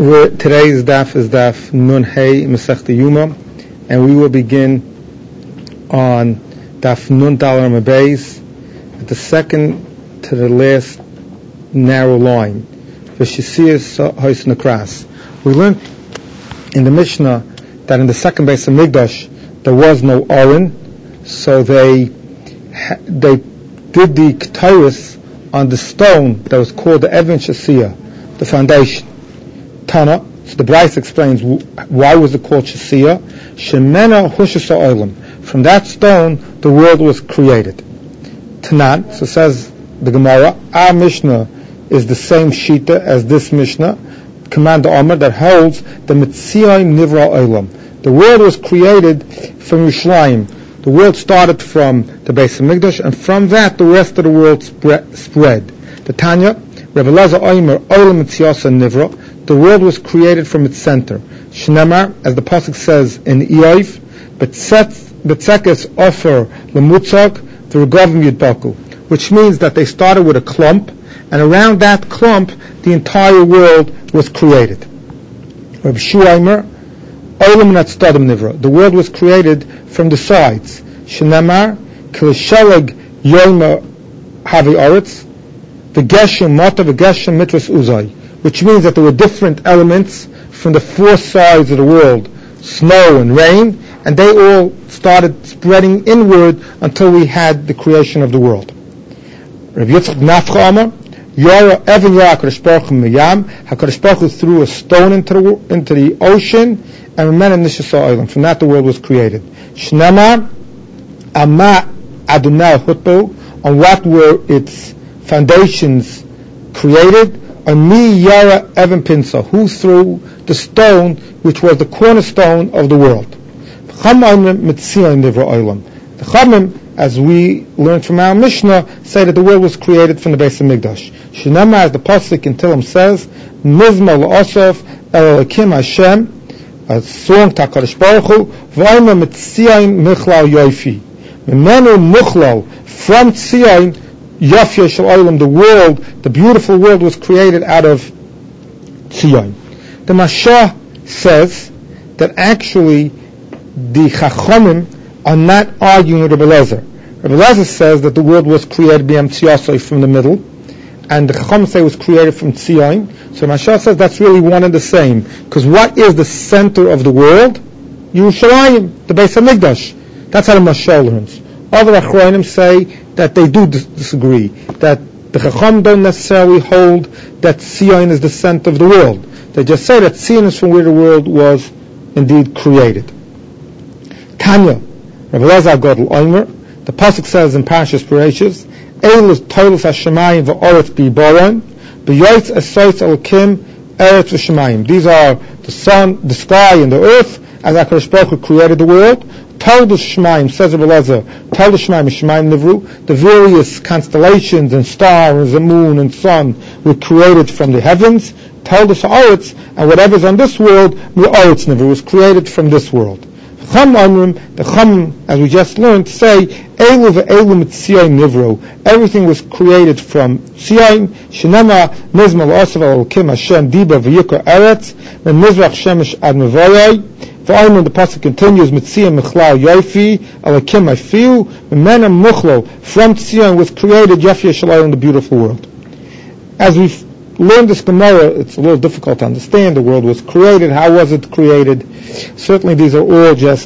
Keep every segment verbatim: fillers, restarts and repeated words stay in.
We're, today's daf is daf Nun Hey Masechta Yuma, and we will begin on daf Nun Dalar Mabeis, at the second to the last narrow line. V'shisias Hois Nakras. We learned in the Mishnah that in the second base of Migdash there was no Oren, so they they did the Ketores on the stone that was called the Even Shasiya, the foundation. Tana, so the Bryce explains why was it called Shasiya. Shemena Hushasa Olam. From that stone, the world was created. Tanan, so says the Gemara, our Mishnah is the same Shita as this Mishnah, Commander Omer, that holds the Mitziyim Nivra Olam. The world was created from Yerushalayim. The world started from the Beis HaMikdash, and from that the rest of the world spread. spread. The Tanya, Rebbe Elazar Omer, Olam Mitziyasa Nivra. The world was created from its center. Shnemar, as the pasuk says in Iyov, Betzekes Ofer Lemutzak V'Regavim Yudbaku, which means that they started with a clump, and around that clump the entire world was created. Rabbi Shuaimer, Olam Natstadim Nivra. The world was created from the sides. Shnemar Kilisheleg Yoma Havi Aretz V'Geshem Mata V'Geshem Mitras Uzai, which means that there were different elements from the four sides of the world, snow and rain, and they all started spreading inward until we had the creation of the world. Rabbi Yitzchak Nafcha Amar, Yara Evan Yara HaKadosh Baruch Hu Miyam, HaKadosh Baruch Hu threw a stone into the, into the ocean, and Remena Nishasa Olam. From that the world was created. Shnema Ama Adonai Hutbo, on what were its foundations created? On me Yara Evan Pinsa, who threw the stone which was the cornerstone of the world. The Chamim, as we learned from our Mishnah, say that the world was created from the Beis HaMikdash. Shinama, as the pasuk in Tehillim says, Mizma l'Osaf El Elokim Hashem, a song to HaKadosh Baruch Hu, V'ayma Mitzion Michlal Yoifi. Memenu Michlal, from Tzion, Yafya Shel Olam, the world, the beautiful world was created out of Tzion. The Mashah says that actually the Chachamim are not arguing with Rebbe Elazar. Rebbe Elazar says that the world was created b'yam Tziyasai, from the middle, and the Chachamim say it was created from Tzion. So Mashah says that's really one and the same, because what is the center of the world? Yerushalayim, the Beis HaMikdash. That's how the Mashah learns. Other Achronim say that they do dis- disagree, that the Chacham don't necessarily hold that Tzion is the center of the world. They just say that Tzion is from where the world was indeed created. Tanya, Rebbe Elazar Gadol Omer, the pasuk says in Parshas Bereshis, Eilus Toilus Hashemayim v'Oretz B'Yiboron, B'Yoytz Esoytz Elokim Eretz v'Shemayim. These are the sun, the sky, and the earth, as HaKadosh Baruch Hu created the world. Tell the Shemaim, says Rebbe Elazar, tell the Shemaim, Shemaim Nivru, the various constellations and stars and moon and sun were created from the heavens. Tell the Haaretz, and whatever's on this world, the Haaretz Nivru, was created from this world. Chum Amrim, the Chum, as we just learned, say, Eilu ve'eilu mitzion nivru. Everything was created from Tzion. Shinema nizma l'osav al-Elokim Hashem diba v'yikra eretz, and mizrach shemesh ad mevoyai. The pasuk continues, Mitziyim Michlal Yofi, Elokim Afiu, Mena Muchlo, from Tzion was created Yafya Shalom, the beautiful world. As we've learned this Gemara, it's a little difficult to understand. The world was created. How was it created? Certainly these are all just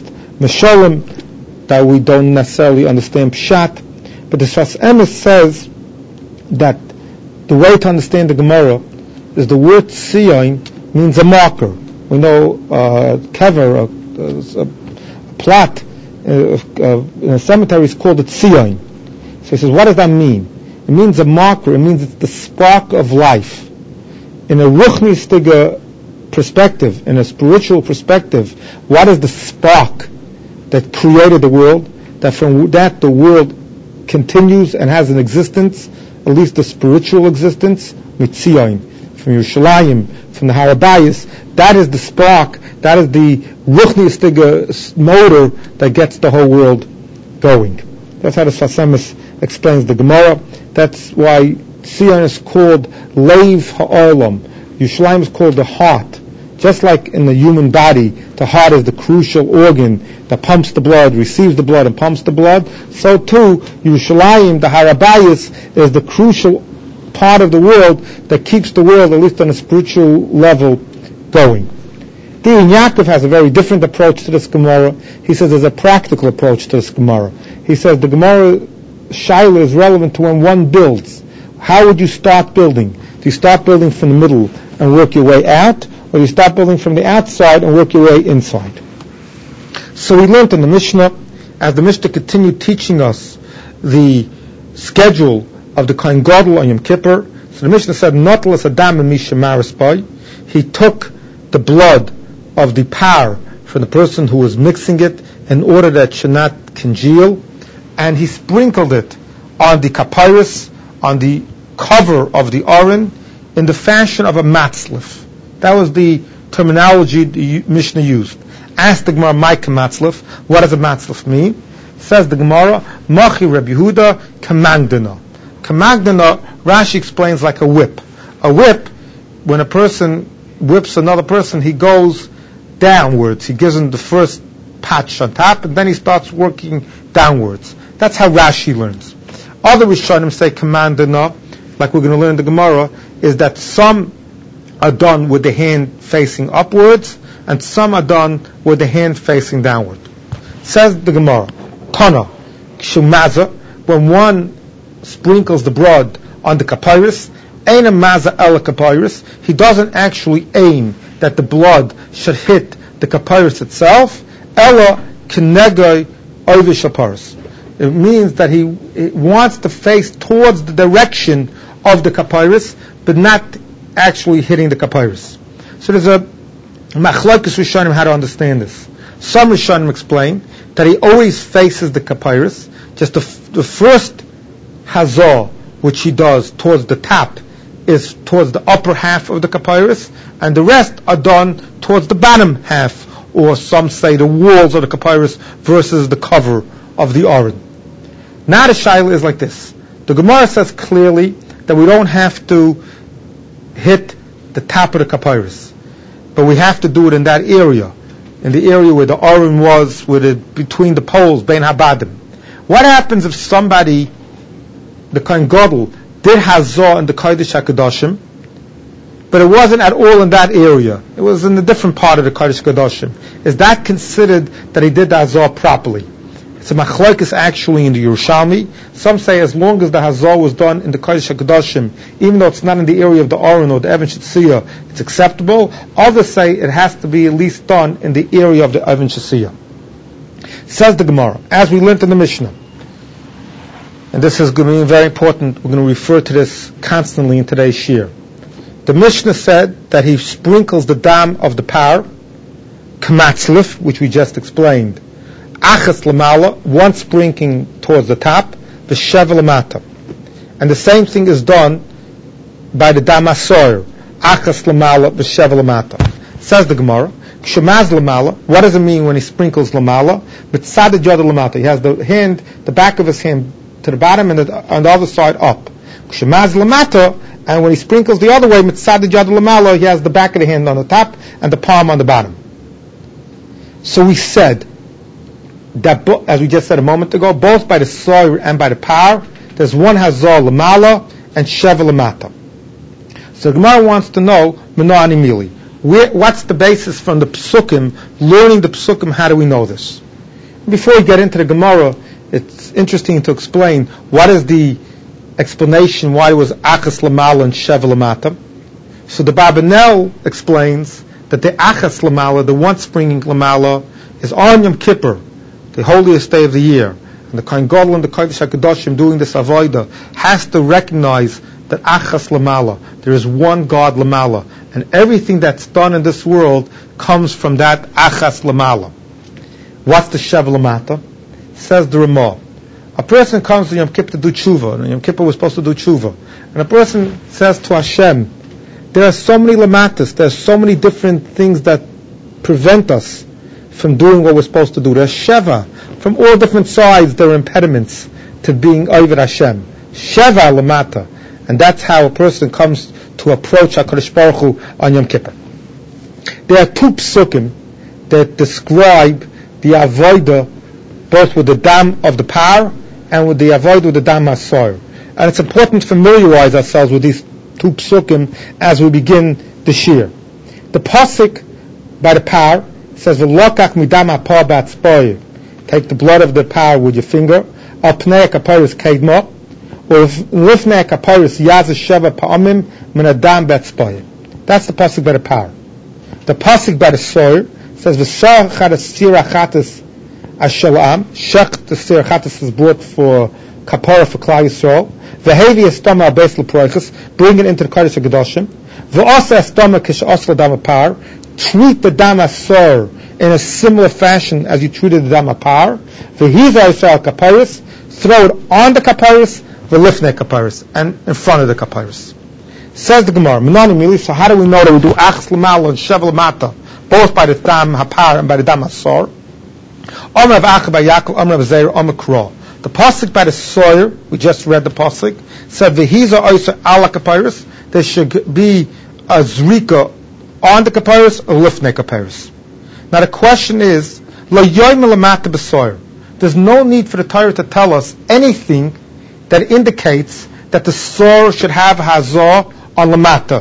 Meshalim that we don't necessarily understand Pshat. But the Sfas Emes says that the way to understand the Gemara is the word Tzion means a marker. We know uh, kever, a, a, a plot uh, uh, in a cemetery is called a tzion. So he says, what does that mean? It means a marker. It means it's the spark of life. In a ruchnistige perspective, in a spiritual perspective, what is the spark that created the world? That from that the world continues and has an existence, at least the spiritual existence, mitzion, from Yerushalayim, from the Harabayis. That is the spark, that is the ruchnistige motor that gets the whole world going. That's how the Sfas Emes explains the Gemara. That's why Tzion is called Leiv Ha'olam. Yerushalayim is called the heart. Just like in the human body, the heart is the crucial organ that pumps the blood, receives the blood, and pumps the blood, so too, Yerushalayim, the Har Habayis, is the crucial part of the world that keeps the world, at least on a spiritual level, going. Dean Yaakov has a very different approach to this Gemara. He says there's a practical approach to this Gemara. He says the Gemara Shaila is relevant to when one builds. How would you start building? Do you start building from the middle and work your way out, or do you start building from the outside and work your way inside? So we learned in the Mishnah, as the Mishnah continued teaching us the schedule of the Kohen Gadol on Yom Kippur. So the Mishnah said, "Notlas Adam and Misha Marispai." He took the blood of the par from the person who was mixing it in order that it should not congeal, and he sprinkled it on the kapyrus, on the cover of the aron, in the fashion of a matzlif. That was the terminology the Mishnah used. Asked the Gemara, "Maika matzlif?" What does a matzlif mean? Says the Gemara, "Machi Reb Yehuda kamagdana." Kamagdana, Rashi explains like a whip. A whip, when a person whips another person, he goes downwards. He gives him the first patch on top, and then he starts working downwards. That's how Rashi learns. Other Rishonim say kamagdana, like we're going to learn in the Gemara, is that some are done with the hand facing upwards, and some are done with the hand facing downward. Says the Gemara, Tana, Shumaza, when one sprinkles the blood on the kapyrus, Eina maza ela kapyrus, he doesn't actually aim that the blood should hit the kapyrus itself, ela kinegay ovish aparis. It means that he wants to face towards the direction of the kapyrus, but not actually hitting the kapyrus. So there's a machlokes Rishonim how to understand this. Some Rishonim explain that he always faces the kapyrus, just the, f- the first hazah which he does towards the top is towards the upper half of the kapyrus, and the rest are done towards the bottom half, or some say the walls of the kapyrus versus the cover of the aron. Now the shaila is like this. The Gemara says clearly that we don't have to hit the top of the kapyrus, but we have to do it in that area, in the area where the aron was, with it between the poles, bein habadim. What happens if somebody, the Kohen Gadol, did hazah in the Kodesh HaKadoshim, but it wasn't at all in that area? It was in a different part of the Kodesh HaKadoshim. Is that considered that he did the hazah properly? It's a machlokes actually in the Yerushalmi. Some say as long as the hazah was done in the Kodesh HaKadoshim, even though it's not in the area of the aron or the Even Shetziyah, it's acceptable. Others say it has to be at least done in the area of the Even Shetziyah. Says the Gemara, as we learned in the Mishnah, and this is going to be very important, we're going to refer to this constantly in today's shir. The Mishnah said that he sprinkles the dam of the par, kamatzlif, which we just explained, achas lamala, one sprinkling towards the top, the shevel lamata. And the same thing is done by the dam asoir, achas lamala, the shevel lamata. Says the Gemara, kshemaz lamala, what does it mean when he sprinkles lamala? Mitzad yad lamata, he has the hand, the back of his hand to the bottom, and the, on the other side up. Kshemaz lamata, and when he sprinkles the other way, mitzad yad lamala, he has the back of the hand on the top and the palm on the bottom. So we said that, bo- as we just said a moment ago, both by the soir and by the par, there's one hazah lamala and shevel lamata. So the Gemara wants to know, Mena'ani Mili, what's the basis from the psukim, learning the psukim, how do we know this? Before we get into the Gemara, it's interesting to explain what is the explanation why it was achas lamala and shevel lamata. So the Barbanel explains that the achas lamala, the one springing lamala, is on Yom Kippur, the holiest day of the year, and the Kohen Gadol and the Kodesh HaKadoshim doing this avodah has to recognize that achas lamala, there is one God lamala, and everything that's done in this world comes from that achas lamala. What's the shevel lamata? Says the Ramah, a person comes to Yom Kippur to do tshuva, and Yom Kippur was supposed to do tshuva, and a person says to Hashem, there are so many lamatas, there are so many different things that prevent us from doing what we're supposed to do. There's sheva, from all different sides there are impediments to being Oved Hashem. Sheva lamata, and that's how a person comes to approach HaKadosh Baruch Hu on Yom Kippur. There are two psukim that describe the avodah both with the dam of the par and with the avodah with the dam hasoir. And it's important to familiarize ourselves with these two psukim as we begin the shir. The pasuk by the par says, "V'lokach midam hapar b'atzpoy." Take the blood of the par with your finger. Al pnei kaparis keidma, or lifnei kaparis yaz sheva pa'amim min adam b'atzpoy. That's the pasuk by the par. The pasuk by the soir says, "V'sar chadas sira chatas ashalam." Shech the sira chatas is brought for kapara for Klal Yisrael. V'hevi estama al beis l'proiches, bring it into the kodesh hagedoshim. V'osa estama kish osla dam par. Treat the dam asor in a similar fashion as you treated the dam par. V'hiza yisrael kaparis, throw it on the kaparis, v'lifnei kaparis, and in front of the kaparis. Says the Gemara, Menani Mili, so how do we know that we do achs l'mal and shev l'mata, both by the dam hapar and by the dam asor? Omer v'achar by Yaakov, Omer v'zeir, Omer kro. The pasuk by the soil, we just read the pasuk, said v'hiza oyser ala kaparis, there should be a zrika on the kaparis or lifnei kaparis. Now the question is, lo yoyim l'mata b'soir. There's no need for the Torah to tell us anything that indicates that the soil should have hazor on lamata.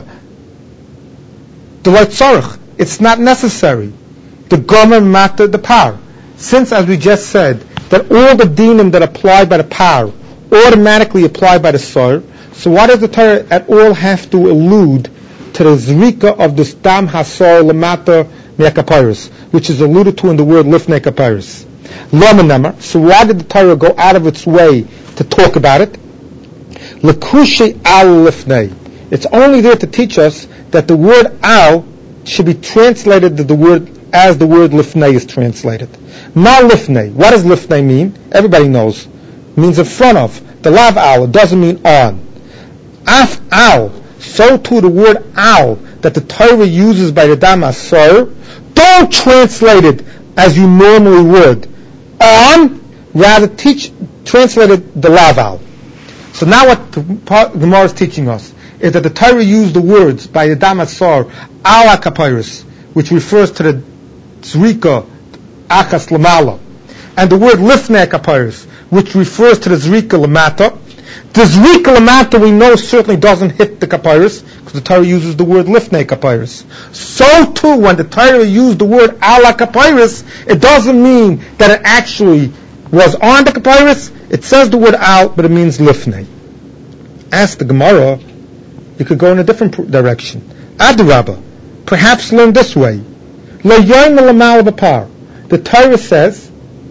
The light tzarich, it's not necessary. The gomer matter the par. Since, as we just said, that all the dinim that apply by the par automatically apply by the soil, so why does the Torah at all have to allude to the zrika of the stam hasor lamata me'akapiris, which is alluded to in the word lifnei kapiris? Lomanamar. So why did the Torah go out of its way to talk about it? L'kushi al lifnei. It's only there to teach us that the word al should be translated to the word as the word lifnei is translated. Ma lifnei. What does lifnei mean? Everybody knows. It means in front of. The lav al, it doesn't mean on. Af al. So too the word al that the Torah uses by the dam asor, don't translate it as you normally would. On, rather teach, translate it the lav al. So now what the Gemara is teaching us is that the Torah used the words by the dam asor ala kapiris, which refers to the zrika achas lamala, and the word lifnei kapiris, which refers to the zrika lamata. The zrika lamata we know certainly doesn't hit the kapiris because the Torah uses the word lifnei kapiris. So too, when the Torah used the word ala kapiris, it doesn't mean that it actually was on the kapiris. It says the word al, but it means lifnei. Ask the Gemara, you could go in a different direction. Adrabah, perhaps learn this way. Lo yoyim l'mal b'par. The Torah says,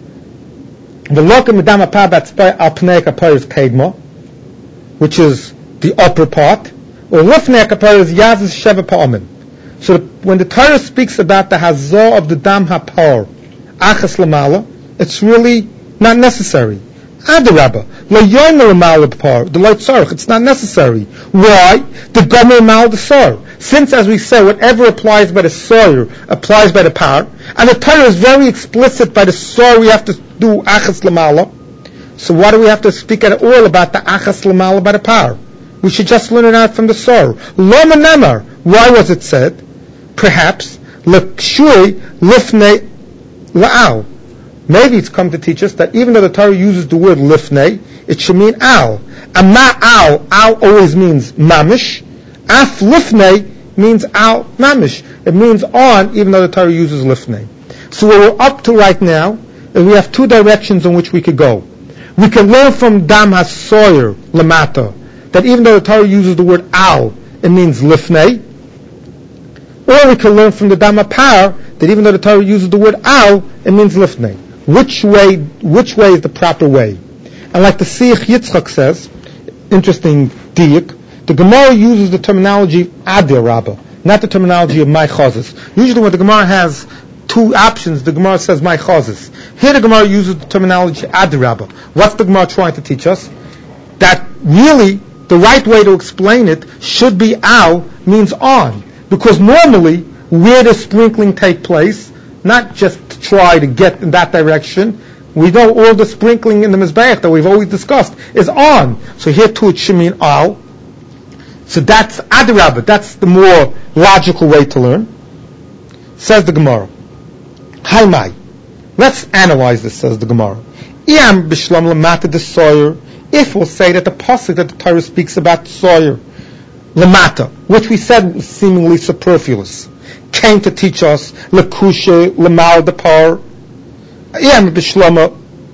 "V'lokem midam hapar b'atzpay al pnei kapiris keidma," which is the upper part, or lifnei kapiris yazis sheva pa'amim. So when the Torah speaks about the hazor of the dam hapar achas lamala, it's really not necessary. Adarabba, lo yoyim l'mal b'par, the light tzarich, it's not necessary. Why? The gomer mal the sor. Since, as we say, whatever applies by the soil applies by the par, and the Torah is very explicit by the soil we have to do achas lamala. So why do we have to speak at all about the achas lamala by the par? We should just learn it out from the soil. Loma nemar. Why was it said? Perhaps l'kshui lifnei la'al. Maybe it's come to teach us that even though the Torah uses the word lifnei, it should mean al. And ma'al, al always means mamish. Af lifnei means al mamish. It means on, even though the Torah uses lifnei. So what we're up to right now is we have two directions in which we could go. We can learn from dam hasoyer lamata that even though the Torah uses the word al, it means lifnei. Or we can learn from the dam hapar that even though the Torah uses the word al, it means lifnei. Which way? Which way is the proper way? And like the Siach Yitzchak says, interesting diuk, the Gemara uses the terminology adir rabbah, not the terminology of my chazes. Usually when the Gemara has two options, the Gemara says my chazes. Here the Gemara uses the terminology adir rabbah. What's the Gemara trying to teach us? That really the right way to explain it should be al means on, because normally where does sprinkling take place? Not just to try to get in that direction. We know all the sprinkling in the Mizbeach that we've always discussed is on. So here too it should mean al. So that's adirabah. That's the more logical way to learn. Says the Gemara. Hi, my. Let's analyze this, says the Gemara. If we'll say that the pasuk that the Torah speaks about Sawyer, Lamata, which we said was seemingly superfluous, came to teach us Lakushe, Lamal Depar, Iyam Bishlama,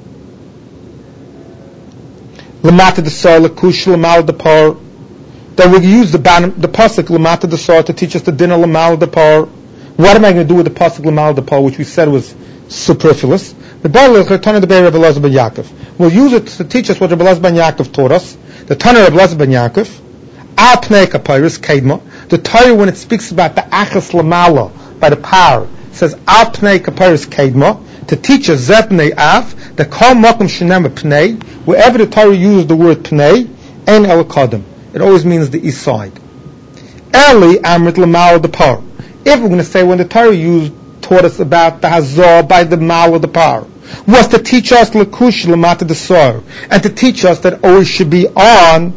Lamata the Sawyer, Lakushe, Lamal Depar, then we use the, the pasuk Lamata the Sawyer to teach us the dinner Lamal Depar. What am I going to do with the pasuk Lamal Depar, which we said was superfluous? The Baal Tana the Be'er Rabbi Elazar ben Yaakov. We'll use it to teach us what Rabbi Elazar ben Yaakov taught us. The Tana Rabbi Elazar ben Yaakov, Al Pnei Kapayris Kedma. The Torah, when it speaks about the Achas Lamala by the power, says Al Pnei Kapayris Kedma to teach us Zeh Pnei Av. The Kol Makom Shenem Pnei. Wherever the Torah uses the word Pnei, Ein El Kadam. It always means the east side. Eli Amrit Lamala the power. If we're going to say when the Torah used taught us about the Hazor by the Mal of the power, was to teach us Lakush Lamata the Sor, and to teach us that always should be on.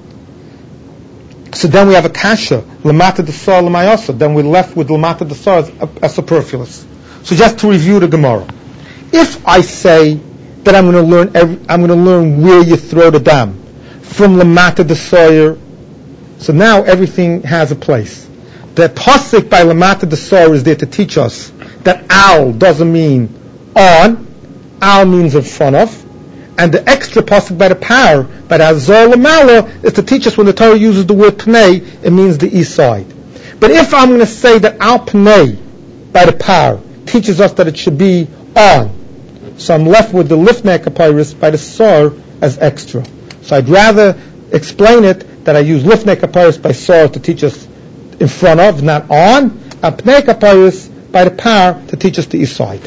So then we have a kasha Lamata the Sor Lamayasa. Then we're left with Lamata the Sor as, as superfluous. So just to review the Gemara, if I say that I'm going to learn, every, I'm going to learn where you throw the dam from Lamata the Sawyer, so now everything has a place. The pasuk by Lamata the Sor is there to teach us that al doesn't mean on, al means in front of, and the extra pasuk by the power, by the Hazor Lamala, is to teach us when the Torah uses the word Pnei, it means the east side. But if I'm going to say that al Pnei by the power teaches us that it should be on, so I'm left with the Lifnei Kapayris by the Sor as extra. So I'd rather explain it that I use Lifnei Kapayris by Sor to teach us in front of, not on, and Pnei Kapayris by the power to teach us the east side.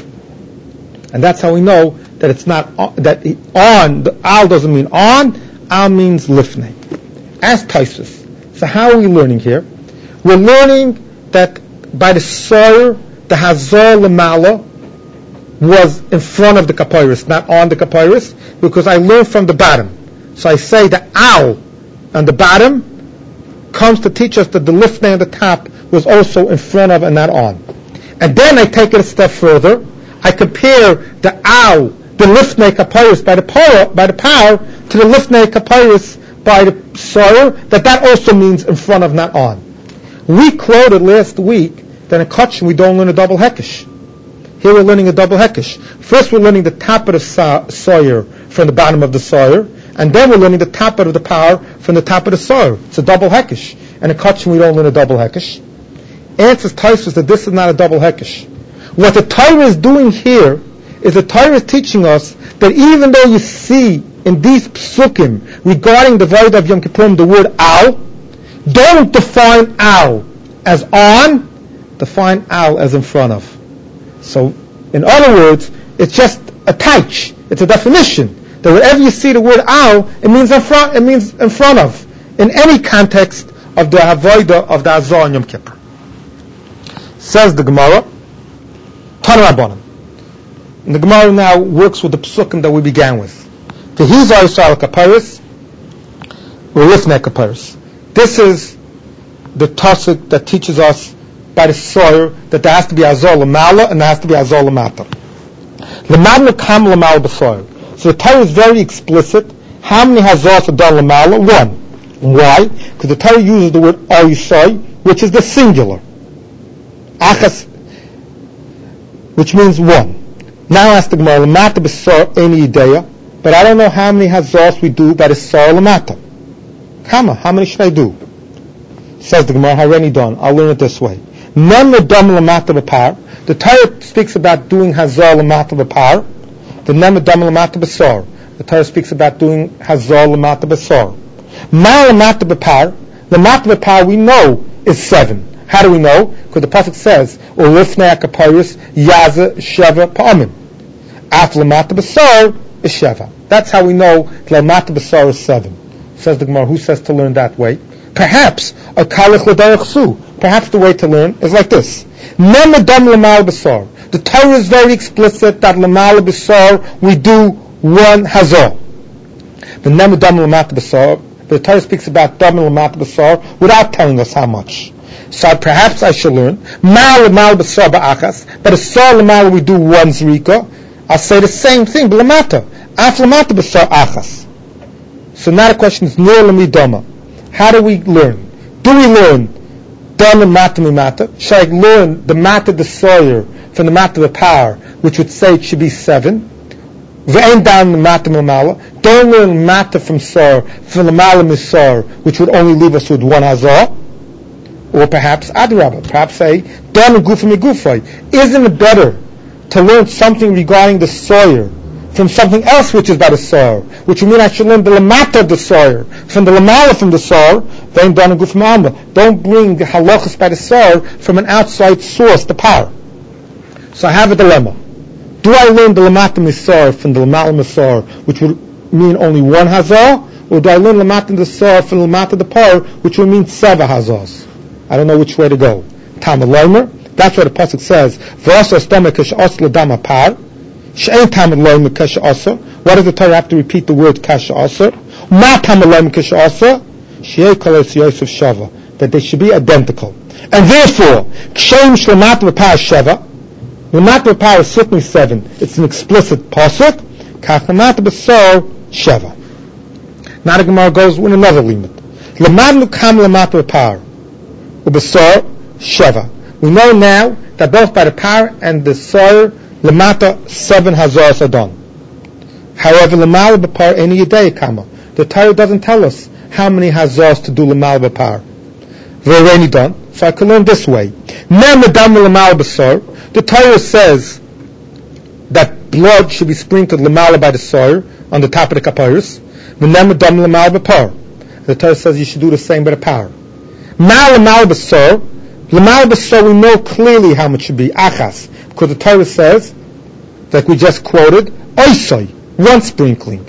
And that's how we know that it's not on, that on, the al doesn't mean on, al means lifnei. As Taisus. So how are we learning here? We're learning that by the Sawyer, the Hazor Lamala was in front of the Kapayris, not on the Kapayris, because I learned from the bottom. So I say the al on the bottom comes to teach us that the lifnei on the top was also in front of and not on. And then I take it a step further. I compare the al, the lifnei kapayris by the power, by the power, to the lifnei kapayris by the soil. That that also means in front of, not on. We quoted last week that in Kutchin we don't learn a double hekesh. Here we're learning a double hekesh. First we're learning the top of the sawyer from the bottom of the sawyer, and then we're learning the top of the power from the top of the sawyer. It's a double hekesh. And in Kutchin we don't learn a double hekesh. Answers Taisus that this is not a double hekesh. What the Torah is doing here is the Torah is teaching us that even though you see in these psukim regarding the Vayda of Yom Kippur the word al, don't define al as on, define al as in front of. So, in other words, it's just a taich. It's a definition that wherever you see the word al, it means in front. It means in front of, in any context of the Avodah of the Hazor on Yom Kippur. Says the Gemara, Tana Rabbanan. And the Gemara now works with the psukim that we began with. Tehizah Yisrael Kapayris, or Lifnei Kapayris. This is the pasuk that teaches us by the soil that there has to be Hazor Lamala and there has to be Hazor Lamata. Lamad Kam Lamal b'soil. So the Torah is very explicit. How many Hazors are done Lamala? One. Why? Because the Torah uses the word Ayisai, which is the singular. Achas, which means one. Now ask the Gemara, Lamata b'sor any ideya, but I don't know how many Hazors we do by the Sor Lamata. Kama, how many should I do? Says the Gemara, Hareni done. I'll learn it this way. None Lamata b'par. The Torah speaks about doing Hazor Lamata b'par. The None Lamata b'sor. The Torah speaks about doing Hazor Lamata b'sor. Ma Lamata b'par. Lamata b'par we know is seven. How do we know? Because the pasuk says, "Ulifnei Kapayris Yaza Sheva Pa'amim." After Lamata b'sor is Sheva. That's how we know Lamata b'sor is seven. Says the Gemara. Who says to learn that way? Perhaps a kalich l'derech su. Perhaps the way to learn is like this: Nem adam lamal b'sor. The Torah is very explicit that lamal b'sor we do one hazor. The nem adam lamat b'sor but the Torah speaks about dam l'mata b'sar without telling us how much. So perhaps I should learn mal l'mal b'sar ba'achas, but a sar l'mal we do one zrika. I'll say the same thing, but l'mata af l'mata b'sar achas. So now the question is nur l'midama. How do we learn? Do we learn dam l'mata mimata? Shall I learn the mata the sawyer from the mata of the power, which would say it should be seven? Ve'en down the mata mamala. Don't learn mata from sar, from the mala misar, which would only leave us with one hazah. Or perhaps adrabah. Perhaps say, don gufa migufay. Isn't it better to learn something regarding the sawyer from something else which is about a sawyer, which would mean I should learn the lamata of the sawyer, from the lamala from the sawyer, then don gufa ma'alma. Don't bring the halachas by the sawyer from an outside source, the power. So I have a dilemma. Do I learn the lamata misar from the lamala misar, which would mean only one hazah, or do I learn lamata misar from the lamata the par, which would mean seven hazahs? I don't know which way to go. Talmud Leimer. That's what the pasuk says. V'asa stomach kash'as l'dama par. She'ein Talmud Leimer kash'asa. Why does the Torah have to repeat the word kash'asa? Ma Talmud Leimer kash'asa. She'ei kolos Yosef shava. That they should be identical. And therefore, kshem shlamata v'par sheva. Lamata v'par is certainly seven. It's an explicit pasuk. Kach lamata b'sar sheva. Now the Gemara goes with another limit. Lamad kam lamata v'par. Ubasar Sheva. We know now that both by the power and the soil, Lamata, seven hazars are done. However, Lamal B'par any Yedei Kama. The Torah doesn't tell us how many hazars to do Lamal B'par. They're already done. So I can learn this way. Ne'madam Lamal B'sar. The Torah says that blood should be sprinkled Lamala by the soil on the top of the kaparis. Ne'madam Lamal B'par. The Torah says you should do the same by the power. Mal Lamal B'sar, Lamal B'sar, we know clearly how much should be achas, because the Torah says, like we just quoted, oisoi, one sprinkling.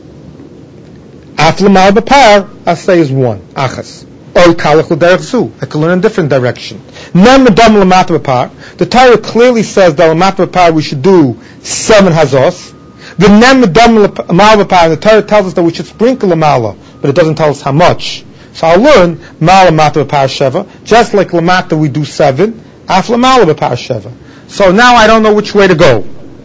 Af Lamal B'par, I say is one achas. Oy kalach l'derech zu, I can learn in a different direction. Nem Adam Lamata B'par, the Torah clearly says that Lamata B'par we should do seven hazos. The Nem Adam Lamal B'par, the Torah tells us that we should sprinkle Lamala, but it doesn't tell us how much. So I'll learn Mal Lamata B'par Sheva, just like Lamata we do seven, Af Lamala B'par Sheva. So now I don't know which way to go.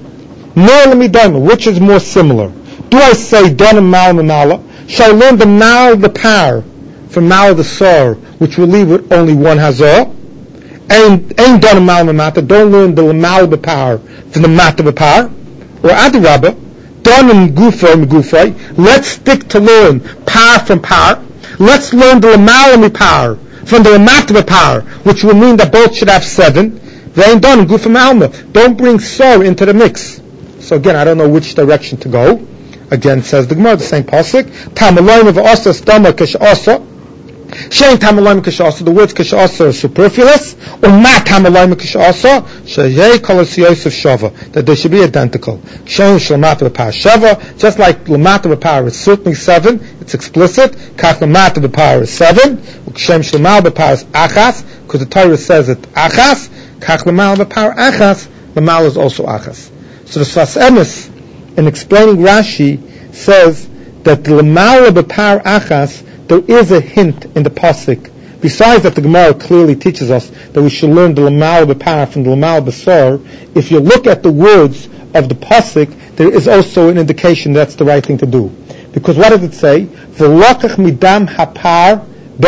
Nor let me done, which is more similar? Do I say Don and Mal Mamala? Shall I learn the Mal the power from Mal the Sar, which will leave with only one Hazor? Ain't ain't Don and Mal Mamata, don't learn the Mal the power from the Mata B'par? Or Adarabba, Don and Gufa and Gufay, let's stick to learn power from power. Let's learn the Lamalami power from the Lamatva power, which will mean that both should have seven. They ain't done Gufam Alma. Don't bring Sar into the mix. So again, I don't know which direction to go. Again, says the Gemara, the same pasuk. Tamalayim of Asa Stama Kashasa. Shein Tamalayim Kashasa. The words Kashasa are superfluous. Or Ma Tamalayim Kashasa. Sheyei Kolos Yosef Shava. That they should be identical. Shein Shlamata B'par Shava. Just like Lamata B'par is certainly seven. It's explicit. Kach Lamata B'par is seven. Shein Shlamata B'par is Achas. Because the Torah says it Achas. Kach Lamal B'par Achas. Lamal is also Achas. So the Sfas Emes, in explaining Rashi, says that the Lamal B'par Achas, there is a hint in the pasuk. Besides that, the Gemara clearly teaches us that we should learn the Lamal B'par from the Lamal B'sar. If you look at the words of the pasuk, there is also an indication that's the right thing to do. Because what does it say? V'lokach midam hapar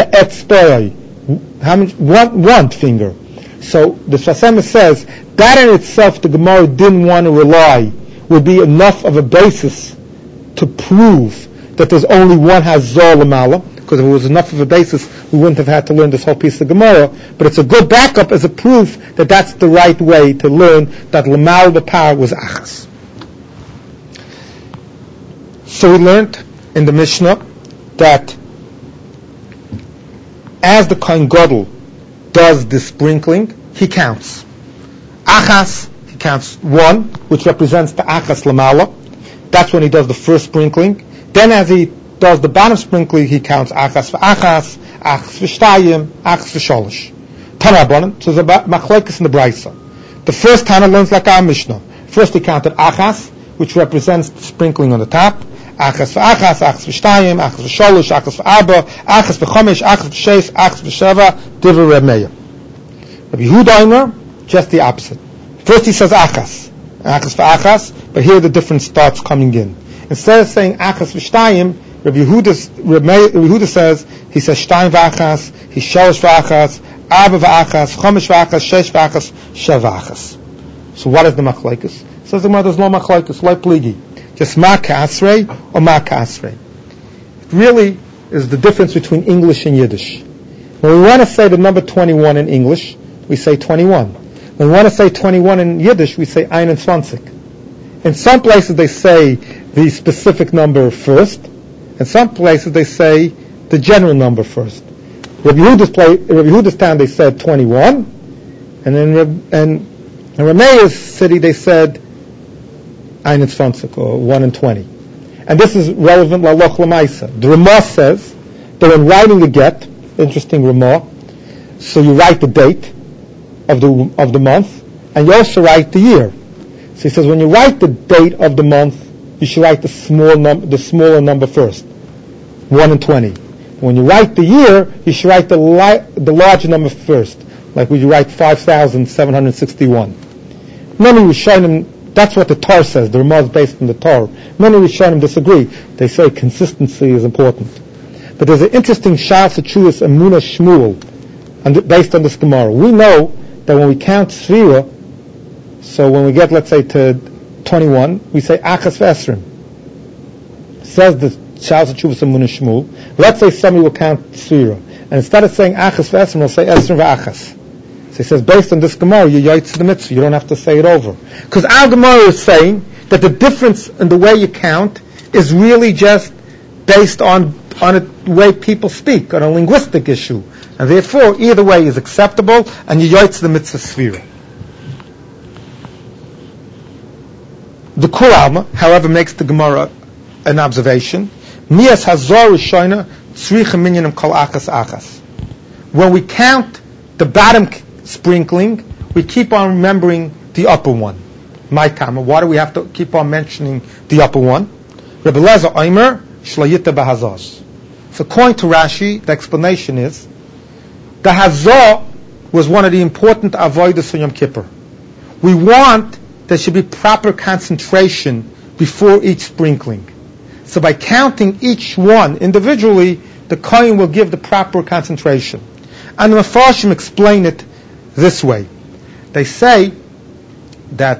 be'etzperoi. How much? One, one finger. So the Sfas Emes says that in itself, the Gemara didn't want to rely, would be enough of a basis to prove that there's only one Hazor Lamala. Because if it was enough of a basis, we wouldn't have had to learn this whole piece of Gemara. But it's a good backup as a proof that that's the right way to learn that Lamal B'par was Achas. So we learned in the Mishnah that as the Kohen Gadol does the sprinkling, he counts. Achas, he counts one, which represents the Achas Lamala. That's when he does the first sprinkling. Then as he does the bottom sprinkling, he counts Achas for Achas, Achas for Shtayim, Achas for Sholish. Tanabonim, so there's a machlokes in the Brisa. The first Tana learns like our Mishnah. First he counted Achas, which represents the sprinkling on the top. achas v'achas, achas v'shtayim, achas v'sholosh, achas v'arba, achas v'chomesh, achas v'sheis, achas v'sheva, divrei Reb Meir. Rabbi Yehuda Omer, just the opposite. First he says achas, achas v'achas, but here the difference starts coming in. Instead of saying achas v'shtayim, Rabbi Yehuda says, he says shtayim v'achas, he sholosh v'achas, arba v'achas, chomesh v'achas, sheish v'achas, shev v'achas. So what is the machlekes? Says the Gemara, there's no machlekes, like pligi. Just ma ka'asrei or ma ka'asrei. It really is the difference between English and Yiddish. When we want to say the number twenty-one in English, we say twenty-one. When we want to say twenty-one in Yiddish, we say einundzwanzig. In some places they say the specific number first. In some places they say the general number first. Rabbi Yehuda's, place, Rabbi Yehuda's town they said twenty-one, and in and in Rameya's city they said einundzwanzig, or one and twenty. And this is relevant la'loch l'maisa. The Ramah says that when writing a get, interesting Ramah, so you write the date of the of the month, and you also write the year. So he says when you write the date of the month, you should write the small num- the smaller number first, one and twenty. When you write the year, you should write the li- the larger number first, like when you write five thousand seven hundred sixty-one. Many Rishonim, that's what the Torah says. The Ramah is based on the Torah. Many Rishonim disagree. They say consistency is important. But there's an interesting Shas Achuas Emunah Shmuel, and based on this Gemara. We know that when we count Sfira, so when we get, let's say, to twenty-one, we say Achas V'Esrim. Says the Shas Achuas Emunah Shmuel. Let's say somebody will count Sfira, and instead of saying Achas V'Esrim, they'll say Esrim V'Achas. So he says, based on this Gemara, you yaitz the mitzvah. You don't have to say it over. Because our Gemara is saying that the difference in the way you count is really just based on on the way people speak, on a linguistic issue. And therefore, either way is acceptable, and you yaitz the mitzvah sfira. The Kul Alma, however, makes the Gemara an observation. Nias hazor rishoina tzricha minyanim kol achas achas. When we count the bottom sprinkling, we keep on remembering the upper one. My time. Why do we have to keep on mentioning the upper one? Rebbe Lezer Omer shlayita bahazos. So according to Rashi, the explanation is the hazah was one of the important avodas on Yom Kippur. We want there should be proper concentration before each sprinkling. So by counting each one individually, the kohen will give the proper concentration. And the Mefarshim explain it this way. They say that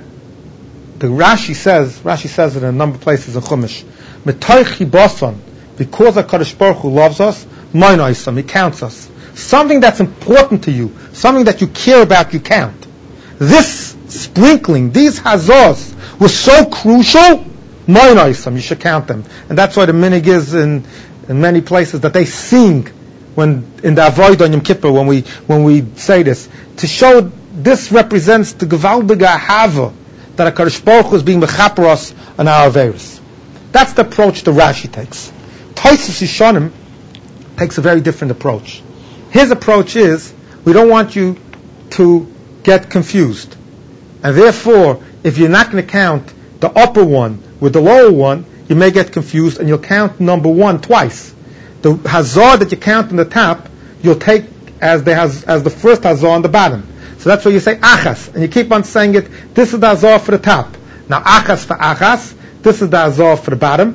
the Rashi says, Rashi says it in a number of places in Chumash, Metoichi boson, because HaKadosh Baruch Hu loves us, moinoisam, He counts us. Something that's important to you, something that you care about, you count. This sprinkling, these hazos, were so crucial, moinoisam, you should count them. And that's why the minig is in, in many places that they sing when in the avoid on Yom Kippur, when we when we say this, to show this represents the gewaldige hava that HaKadosh Baruch Hu is being mechaper us on our averos. That's the approach the Rashi takes. Tosfos Yishonim takes a very different approach. His approach is, we don't want you to get confused. And therefore, if you're not going to count the upper one with the lower one, you may get confused and you'll count number one twice. The hazah that you count on the top, you'll take as the haz, as the first hazah on the bottom. So that's why you say achas, and you keep on saying it. This is the hazah for the top. Now achas for achas. This is the hazah for the bottom.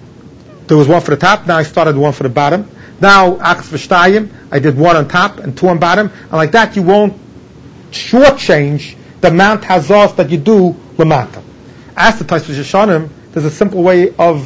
There was one for the top. Now I started one for the bottom. Now achas v'shtayim. I did one on top and two on bottom, and like that you won't shortchange the amount hazahs that you do lamata. As the Tosfos Yishonim, there's a simple way of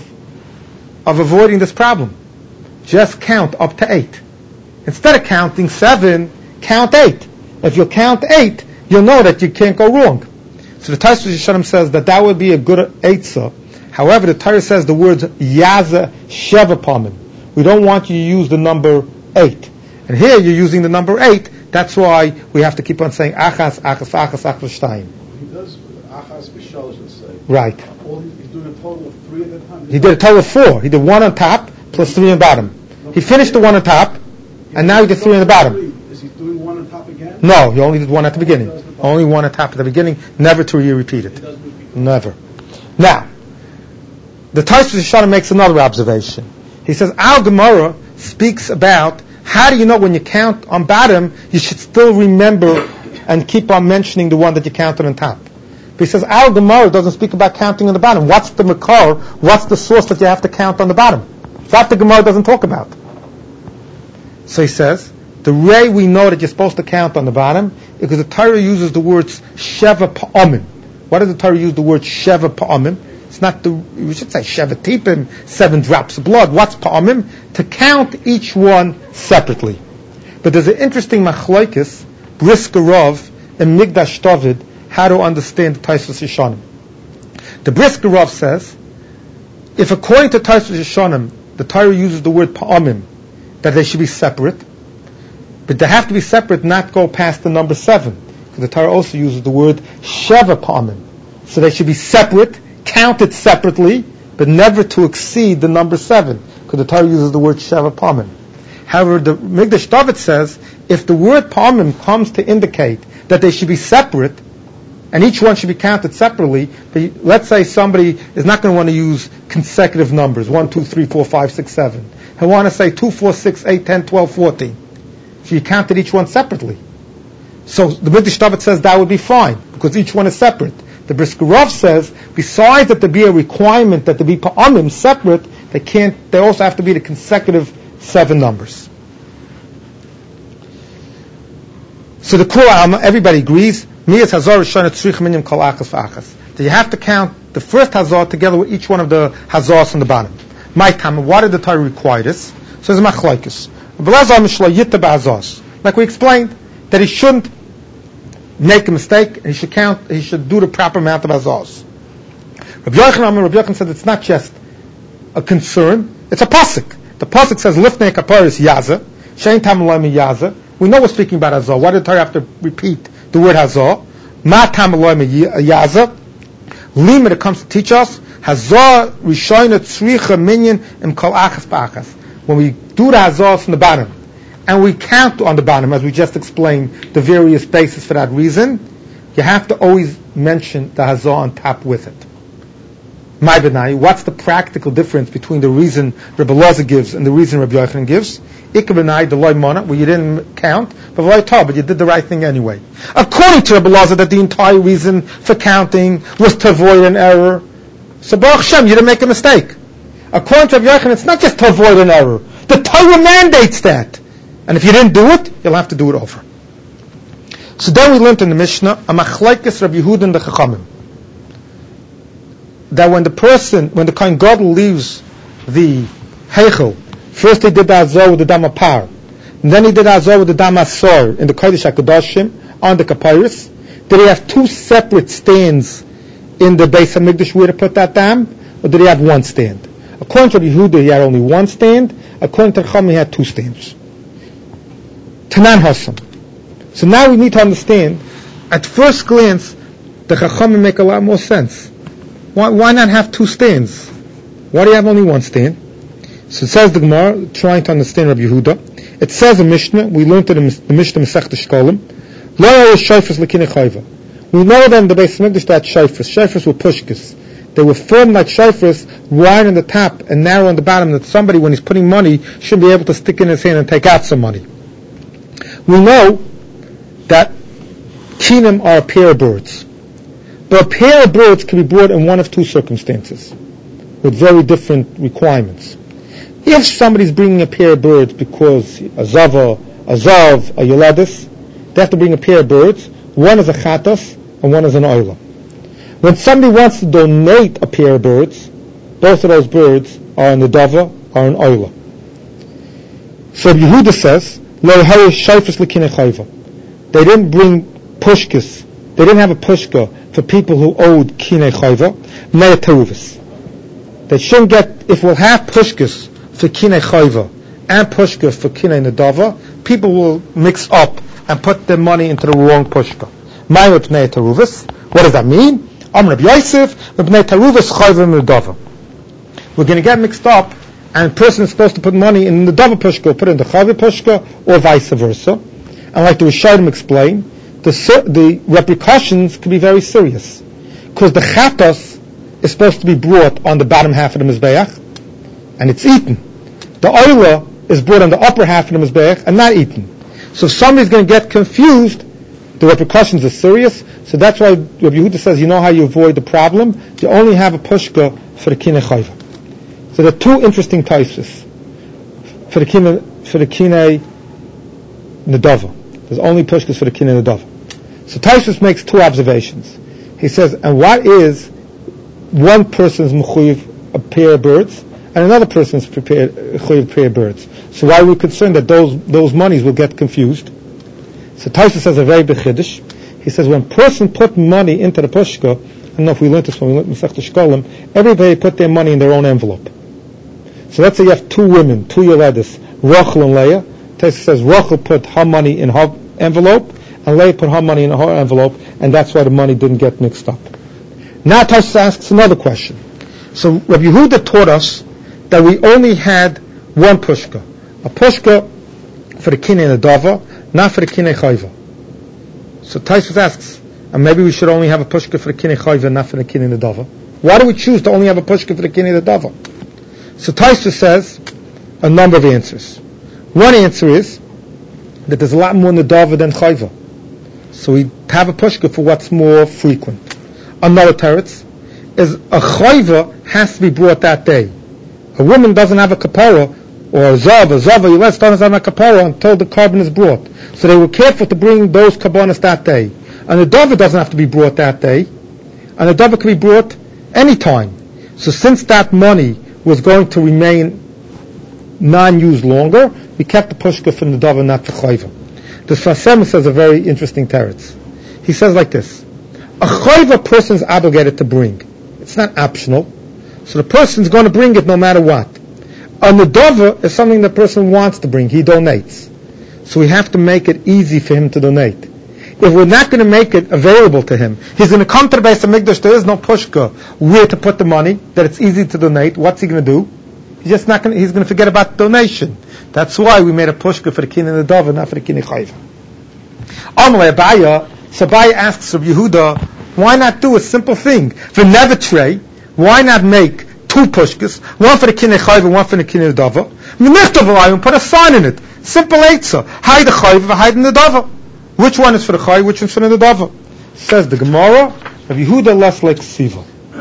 of avoiding this problem. Just count up to eight. Instead of counting seven, count eight. If you count eight, you'll know that you can't go wrong. So the Tosfos Yishonim says that that would be a good eitzah. However, the Torah says the words yaza sheva pamim. We don't want you to use the number eight. And here you're using the number eight. That's why we have to keep on saying achas, achas, achas, achas, shtayim. He does achas v'shalosh, let's say. Right. All he's doing a total of three at a time. He did a total of four. He did one on top plus three on bottom. He finished the one on top, and now he did three on the bottom. Is he doing one on top again? No, he only did one at the beginning. Only one on top at the beginning, never to re-repeat it. Never. Now, the Tosfos Yeshanim makes another observation. He says, Al Gemara speaks about how do you know when you count on bottom, you should still remember and keep on mentioning the one that you counted on top. But he says, Al Gemara doesn't speak about counting on the bottom. What's the makar? What's the source that you have to count on the bottom? That the Gemara doesn't talk about. So he says, the way we know that you're supposed to count on the bottom is because the Torah uses the words Sheva Pa'amim. Why does the Torah use the word Sheva Pa'amim? It's not the, we should say Sheva Tipim, seven drops of blood. What's Pa'amim? To count each one separately. But there's an interesting machlokes, Brisker Rav and Migdash David, how to understand the Tosfos Yeshanim. The Brisker Rav says, if according to Tosfos Yeshanim, the Torah uses the word Pa'amim, that they should be separate, but they have to be separate, not go past the number seven. Because the Torah also uses the word Sheva Pa'amim. So they should be separate, counted separately, but never to exceed the number seven. Because the Torah uses the word Sheva Pa'amim. However, the Migdash David says, if the word Pa'amim comes to indicate that they should be separate, and each one should be counted separately, but let's say somebody is not going to want to use consecutive numbers, one, two, three, four, five, six, seven. He'll want to say two, four, six, eight, ten, twelve, fourteen. So you counted each one separately. So the Migdash David says that would be fine, because each one is separate. The Brisker Rav says, besides that there be a requirement that there be Pa'amim separate, they can't, they also have to be the consecutive seven numbers. So the Kula Alma, everybody agrees, Miyas Hazor Rishon Tzrich Minim Kol Achas V'Achas. That you have to count the first Hazor together with each one of the Hazors on the bottom. My time, why did the Torah require this? So there's a machlokes. Like we explained, that he shouldn't make a mistake, and he should count, he should do the proper amount of Hazors. Rabbi Yochanan, Rabbi Yochanan said it's not just a concern, it's a pasuk. The pasuk says, Lifnei Kaparis Yaza, Shein Tam Elohim Yaza. We know we're speaking about Hazor. Why did the Torah have to repeat the word Hazor? Ma Tam Elohim Yaza. Lima, that comes to teach us, Hazor Rishoyna Tzricha Minyan Im Kol Achas Ba'achas. When we do the Hazor from the bottom, and we count on the bottom, as we just explained, the various bases for that reason, you have to always mention the Hazor on top with it. My Benai, what's the practical difference between the reason Rabbi Elazar gives and the reason Rabbi Yochanan gives? Ikar Benai, the loy mana, where you didn't count, but loy tah, but you did the right thing anyway. According to Rabbi Elazar, that the entire reason for counting was to avoid an error. So Baruch Hashem, you didn't make a mistake. According to Rabbi Yochanan, it's not just to avoid an error. The Torah mandates that. And if you didn't do it, you'll have to do it over. So then we learned in the Mishnah, a machlekes Rabbi Yehuda and the Chachamim, that when the person, when the Kohen Gadol leaves the Heichel, first he did the Hazor with the Dam Apar, and then he did the Hazor with the Dam Asor in the Kodesh HaKadoshim on the Kapiris. Did he have two separate stands in the Beis HaMikdash where to put that dam, or did he have one stand? According to Rabbi Yehuda, he had only one stand. According to Chachamim, he had two stands. Tanan Hassam. So now we need to understand, at first glance, the Chachamim make a lot more sense. Why, why not have two stands? Why do you have only one stand? So it says the Gemara, trying to understand Rabbi Yehuda. It says in Mishnah, we learned in the Mishnah Masechta Shkolim, Lo Yayis Shofes L'Kinei Chayva. We know that in the Beis HaMikdash that shofes, shofes were pushkas. They were formed like shofes, wide on the top and narrow on the bottom, that somebody, when he's putting money, should be able to stick in his hand and take out some money. We know that kinim are a pair of birds. But a pair of birds can be brought in one of two circumstances, with very different requirements. If somebody's bringing a pair of birds because a zava, a zav, a yoladis, they have to bring a pair of birds. One is a chatas and one is an oila. When somebody wants to donate a pair of birds, both of those birds are an dava or an oila. So Yehuda says, they didn't bring pushkas. They didn't have a pushka for people who owed kinei chayva, me'er teruvis. They shouldn't get, if we'll have pushkas for kinei chayva and pushka for kinei nedava, people will mix up and put their money into the wrong pushka. Ma'er me'er teruvis. What does that mean? Am Rabbi Yosef, me'er teruvis chayva nedava. We're going to get mixed up, and a person is supposed to put money in the dava pushka, put it in the chayva pushka, or vice versa. And like the Rishonim explain, the the repercussions can be very serious, because the chatos is supposed to be brought on the bottom half of the Mizbeach, and it's eaten. The oila is brought on the upper half of the Mizbeach and not eaten. So if somebody's going to get confused, the repercussions are serious. So that's why Rabbi Yehuda says, you know how you avoid the problem? You only have a pushka for the kinei chayva. So there are two interesting types for the kinei, for the kinei nedava. There's only pushkas for the kinei nedava. So Taisus makes two observations. He says, and what is one person's mechuyev a pair of birds, and another person's prepared mechuyev a pair of birds? So why are we concerned that those those monies will get confused? So Taisus says a very big chiddush. He says when a person put money into the pushka, I don't know if we learned this when we learned Masechta Shkolim, everybody put their money in their own envelope. So let's say you have two women, two Yoledis, Rachel and Leah. Taisus says Rachel put her money in her envelope, and Leah put her money in her envelope, and that's why the money didn't get mixed up. Now Taisus asks another question. So Rabbi Yehuda taught us that we only had one pushka, a pushka for the kinei nedava, not for the kinei chayva. So Taisus asks, and maybe we should only have a pushka for the kinei chayva, not for the kinei nedava. Why do we choose to only have a pushka for the kinei nedava? So Taisus says a number of answers. One answer is that there's a lot more nedava than chayva. So we have a pushka for what's more frequent. Another teretz is a chayva has to be brought that day. A woman doesn't have a kapara, or a zav, a zav, you let doesn't have a kapara until the carbon is brought. So they were careful to bring those karbanos that day. And the dava doesn't have to be brought that day, and the dava can be brought any time. So since that money was going to remain non-used longer, we kept the pushka from the dava, not the chayva. The Sfasem says a very interesting teretz. He says like this: a chayva person is obligated to bring. It's not optional. So the person's going to bring it no matter what. A nedava is something the person wants to bring. He donates. So we have to make it easy for him to donate. If we're not going to make it available to him, he's going to come to the Beis HaMikdash, there is no pushka where to put the money, that it's easy to donate. What's he going to do? He's just not going to, he's going to forget about the donation. That's why we made a pushka for the kinei nedava, not for the kinei chayva. Amalei Abaya, so Abaya asks Rabbi Yehuda, why not do a simple thing? For never tray, why not make two pushkas, one for the kinei chayva, one for the kinei nedava? And put a sign in it. Simple eitzah. Hide the chayva, hide the nedava. Which one is for the chay, which one is for the nedava? Says the Gemara, Rabbi Yehuda less like siva.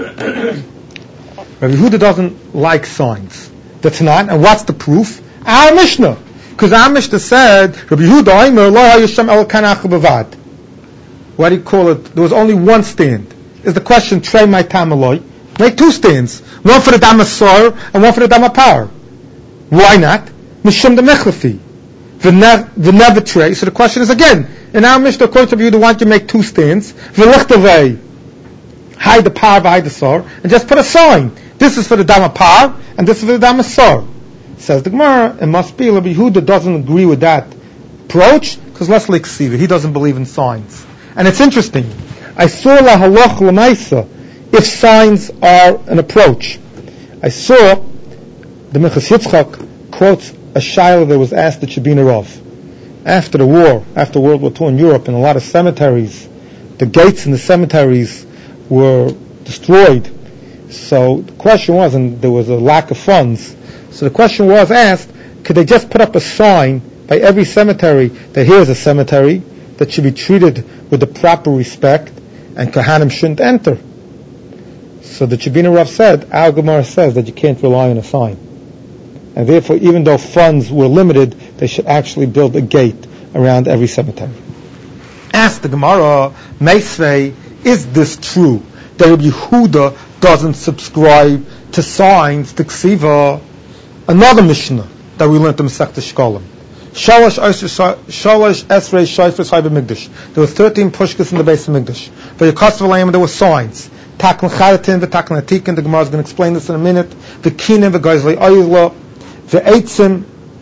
Rabbi Yehuda doesn't like signs. That's not. And what's the proof? Our Mishnah. Because our Mishnah said, Rabbi Yehuda, Aimer, lo hayushem el kanach bavad. What do you call it? There was only one stand. Is the question, trey my tamaloi? Make two stands. One for the damasor and one for the damapar. Why not? Mishum the mechlafi. The never tray. So the question is again, in our Mishnah, according to Yehuda, why don't you make two stands? V'lichtavei. Hide the par, hide the sor, and just put a sign. This is for the damapar, and this is for the damasor. Says the Gemara, it must be Rabbi Yehuda doesn't agree with that approach, because let's like see, he doesn't believe in signs. And it's interesting. I saw la halach l'maisa, if signs are an approach. I saw the Minchas Yitzchak quotes a shayla that was asked at Shabina Rav. After the war, after World War Two in Europe, in a lot of cemeteries, the gates in the cemeteries were destroyed. So the question was, and there was a lack of funds, so the question was asked, could they just put up a sign by every cemetery that here's a cemetery that should be treated with the proper respect, and Kohanim shouldn't enter? So the Shabina Rav said, our Gemara says that you can't rely on a sign. And therefore, even though funds were limited, they should actually build a gate around every cemetery. Ask the Gemara, Meisvei, is this true? That Rabbi Yehuda doesn't subscribe to signs, to ksiva? Another Mishnah that we learned in Masechta Shkolim. Shalosh Esrei Shayfers Haybe Migdash. There were thirteen pushkas in the Beis HaMikdash. V'yakatz v'layim, there were signs. Taklan Charatin, v'taklan Atikin, the Gemara is going to explain this in a minute. V'kinim, v'gazlei oyla, v'eitzim.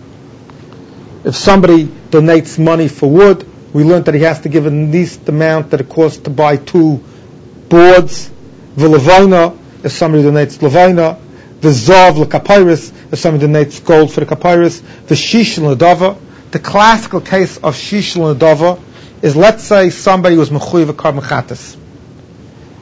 If somebody donates money for wood, we learned that he has to give at least the amount that it costs to buy two boards. V'levayna, if somebody donates levayna. V'zav l'kapyrus, if somebody donates gold for the kapyrus. V'shish l'nadava. The classical case of shish l'nadava is, let's say somebody was mechuyev a carbon chatas,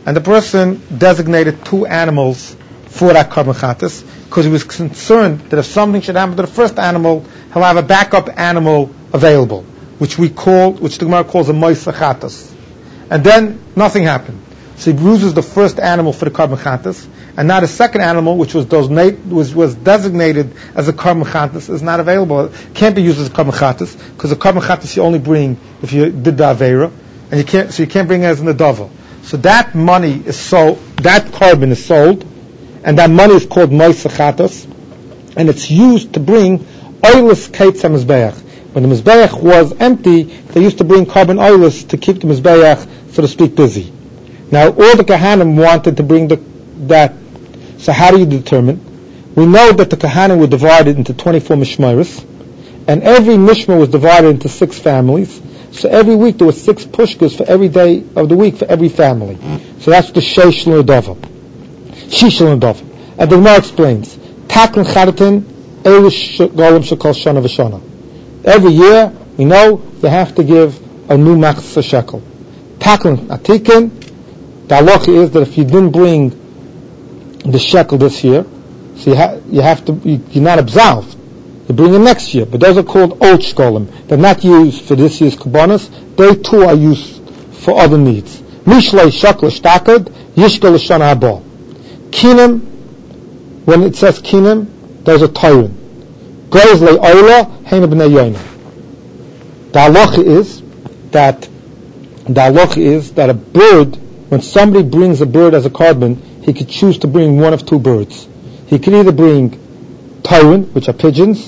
and the person designated two animals for that Karban Chatas, because he was concerned that if something should happen to the first animal, he'll have a backup animal available, which we call, which the Gemara calls a Moisa Chatas. And then nothing happened. So he bruises the first animal for the Karban Chatas, and now the second animal, which was dosnate, was, was designated as a Karban Chatas, is not available. It can't be used as a Karban Chatas, because the Karban Chatas you only bring if you did the Aveira, and you can't, so you can't bring it as an Adava. So that money is sold, that Karban is sold, and that money is called Moisa Chatas, and it's used to bring oilus Keitz HaMizbeach. When the Mizbeach was empty, they used to bring Karban oilus to keep the Mizbeach, so to speak, busy. Now, all the Kahanim wanted to bring the, that. So how do you determine? We know that the Kahanim were divided into twenty-four Mishmaris, and every Mishmar was divided into six families. So every week there were six pushkas for every day of the week for every family. So that's the Sheish L'Nadava. Shish L'Nadava. And the Gemara explains, Taklan Chadatin, Eilush Golem Shekol Shana V'Shana. Every year, we know you have to give a new machzah shekel. Taklan Atikin, the halacha is that if you didn't bring the shekel this year, so you, ha- you have to, you, you're not absolved. You bring it next year, but those are called old shkolim. They're not used for this year's kabbanas. They too are used for other needs. Mishlei shekel shtakad yishkel l'shana haba. Kinim, when it says kinim, there's a tyrant. Gleizlei oila heina b'nei yoina. The halacha is that the halacha is that a bird, when somebody brings a bird as a carbon, he could choose to bring one of two birds. He could either bring Tyrant, which are pigeons,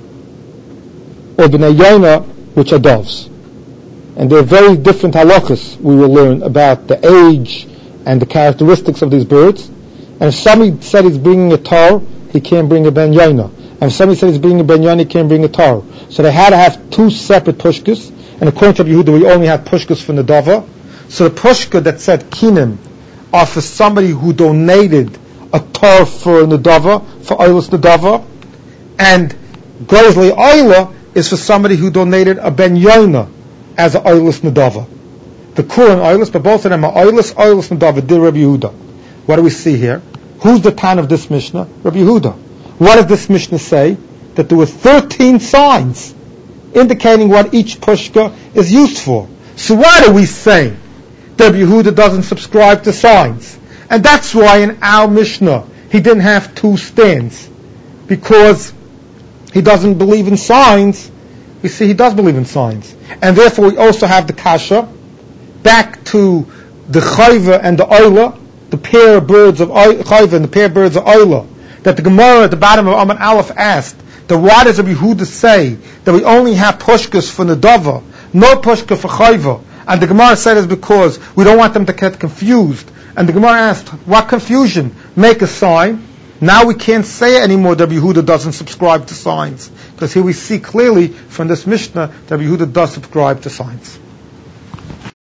or B'nai Yonah, which are doves. And there are very different halachas we will learn about the age and the characteristics of these birds. And if somebody said he's bringing a tar, he can't bring a Ben Yonah. And if somebody said he's bringing a Ben Yonah, he can't bring a tar. So they had to have two separate pushkas. And according to Yehuda, we only have pushkas for Nadava. So the pushka that said Kinim are for somebody who donated a tar for Nadava, for Oilus Nadava, and Glazli Oila is for somebody who donated a Ben Yonah as an Oilus Nadava. The Kur and Oilus, but both of them are Oilus, Oilus Nadava, Dir Rabbi Yehuda. What do we see here? Who's the Tan of this Mishnah? Rabbi Yehuda. What does this Mishnah say? That there were thirteen signs indicating what each pushka is used for. So why do we say that Rabbi Yehuda doesn't subscribe to signs? And that's why in our Mishnah he didn't have two stands, because he doesn't believe in signs. We see he does believe in signs, and therefore we also have the kasha back to the chayva and the oila, the pair of birds of chayva and the pair of birds of oila, that the Gemara at the bottom of Amud Aleph asked that why does Rabbi Yehuda say that we only have pushkas for Nadava, no pushka for chayva? And the Gemara said it's because we don't want them to get confused. And the Gemara asked, what confusion? Make a sign. Now we can't say anymore that Rabbi Yehuda doesn't subscribe to signs, because here we see clearly from this Mishnah that Rabbi Yehuda does subscribe to signs.